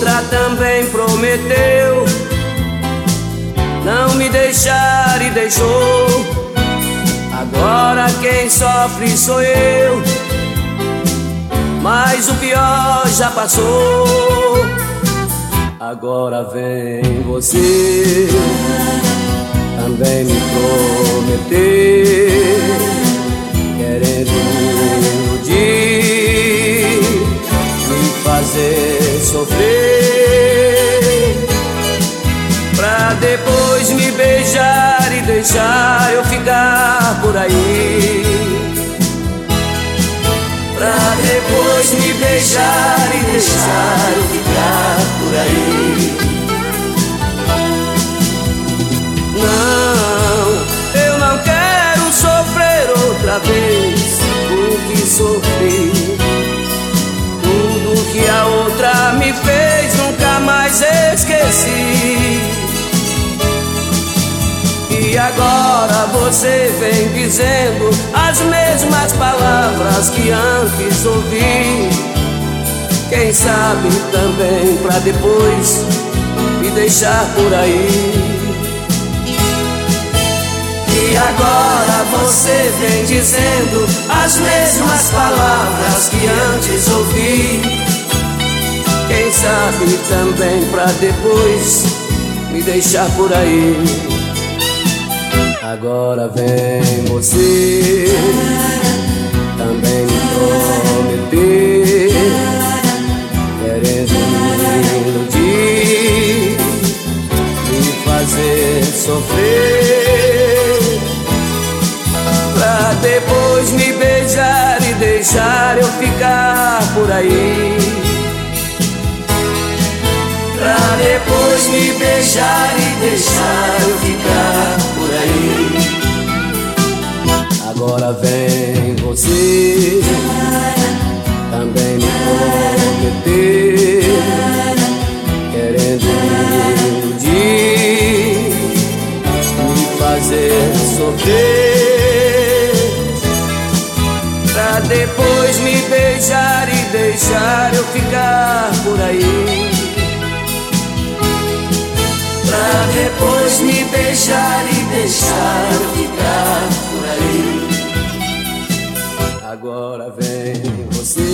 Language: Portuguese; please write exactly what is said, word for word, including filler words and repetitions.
outra também prometeu não me deixar e deixou. Agora quem sofre sou eu, mas o pior já passou. Agora vem você também me prometer, querendo me iludir, me fazer sofrer, pra depois me beijar e deixar eu ficar por aí. Pra depois me beijar e deixar eu ficar por aí. Não, eu não quero sofrer outra vez o que sofri. Tudo que a outra me fez nunca mais esqueci. E agora você vem dizendo as mesmas palavras que antes ouvi. Quem sabe também pra depois me deixar por aí. E agora você vem dizendo as mesmas palavras que antes ouvi. Quem sabe também pra depois me deixar por aí. Agora vem você também me prometer, querendo me iludir, me fazer sofrer, pra depois me beijar e deixar eu ficar por aí. Pra depois me beijar e deixar eu ficar por aí. Agora vem você também me prometer, querendo me iludir, me fazer sofrer, pra depois me beijar e deixar eu ficar por aí. Pra depois me beijar e deixar eu ficar por aí. Agora vem você